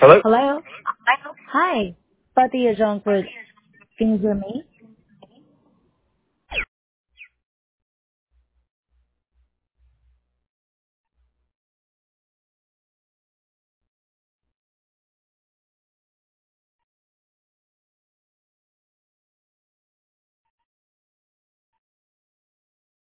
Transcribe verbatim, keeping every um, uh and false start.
Hello? Hello? Hi. Pati Jongford. Can you hear me?